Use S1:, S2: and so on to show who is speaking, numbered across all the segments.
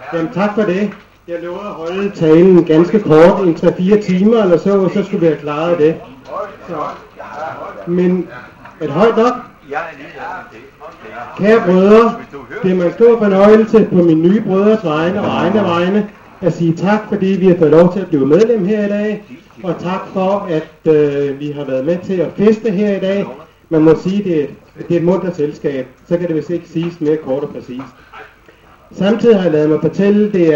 S1: Jamen tak for det. Jeg lovede at holde talen ganske kort, en 3-4 timer eller så skulle vi have klaret det. Så. Men et højt nok. Kære brødre, det er mig en stor fornøjelse på min nye brødres vegne og egne vegne at sige tak, fordi vi har fået lov til at blive medlem her i dag. Og tak for, at vi har været med til at feste her i dag. Man må sige, det er et mundt selskab. Så kan det vist ikke siges mere kort og præcist. Samtidig har jeg lavet mig fortælle, det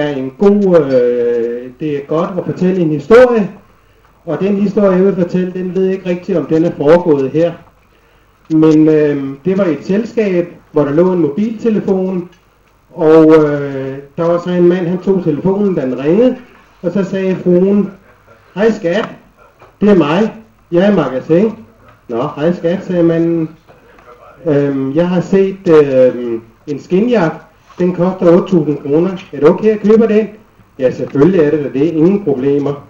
S1: er godt at fortælle en historie. Og den historie, jeg vil fortælle, den ved jeg ikke rigtigt, om den er foregået her. Men det var et selskab, hvor der lå en mobiltelefon. Og der var så en mand, han tog telefonen, da den ringede. Og så sagde fruen, hej skat, det er mig, jeg er i magasin. Nå, hej skat, sagde manden. Jeg har set en skinjakke, den koster 8.000 kroner. Er det okay, at købe den? Ja, selvfølgelig er det da det, ingen problemer.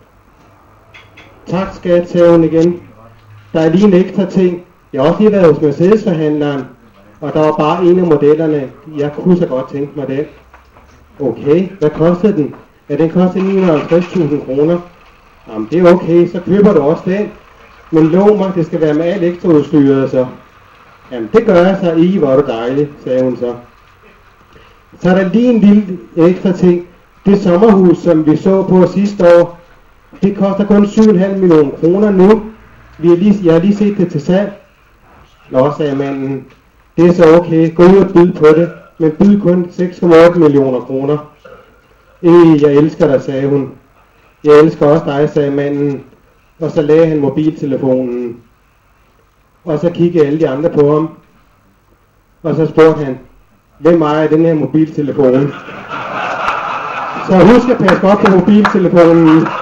S1: Tak skat, sagde hun igen. Der er lige en ekstra ting. Jeg har også lige været hos Mercedes-forhandleren, og der var bare en af modellerne. Jeg kunne så godt tænke mig det. Okay, hvad kostede den? Ja, den kostede 950.000 kroner. Jamen, det er okay, så køber du også den. Men lov mig, det skal være med alt ekstraudstyret, så. Jamen, det gør jeg så i, hvor er du dejlig, sagde hun så. Så er der lige en lille ekstra ting. Det sommerhus, som vi så på sidste år, det koster kun 7,5 millioner kroner nu. Jeg har lige set det til salg. Nå, sagde manden, det er så okay, gå ud og byd på det, men byd kun 6,8 millioner kroner. Jeg elsker dig, sagde hun. Jeg elsker også dig, sagde manden. Og så lagde han mobiltelefonen. Og så kiggede alle de andre på ham. Og så spurgte han, hvem ejer den her mobiltelefon? Så husk at passe godt på mobiltelefonen.